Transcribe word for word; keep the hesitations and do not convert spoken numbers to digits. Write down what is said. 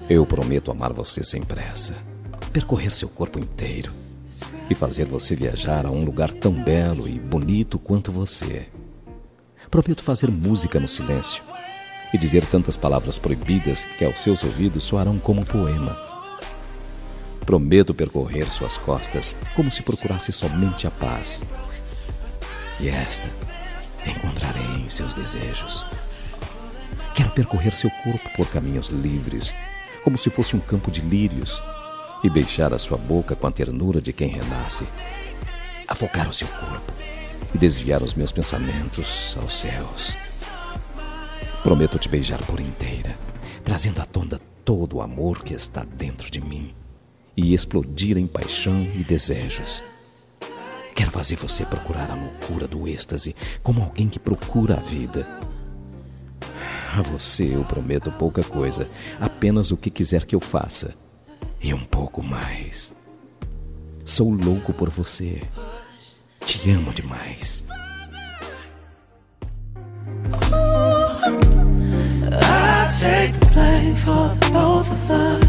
Eu prometo amar você sem pressa, percorrer seu corpo inteiro e fazer você viajar a um lugar tão belo e bonito quanto você. Prometo fazer música no silêncio e dizer tantas palavras proibidas que aos seus ouvidos soarão como um poema. Prometo percorrer suas costas como se procurasse somente a paz. E esta encontrarei em seus desejos. Quero percorrer seu corpo por caminhos livres, como se fosse um campo de lírios, e beijar a sua boca com a ternura de quem renasce. Afogar o seu corpo e desviar os meus pensamentos aos céus. Prometo te beijar por inteira, trazendo à tona todo o amor que está dentro de mim, e explodir em paixão e desejos. Quero fazer você procurar a loucura do êxtase como alguém que procura a vida. A você eu prometo pouca coisa, apenas o que quiser que eu faça, e um pouco mais. Sou louco por você. Te amo demais. I take the blame for the both of us.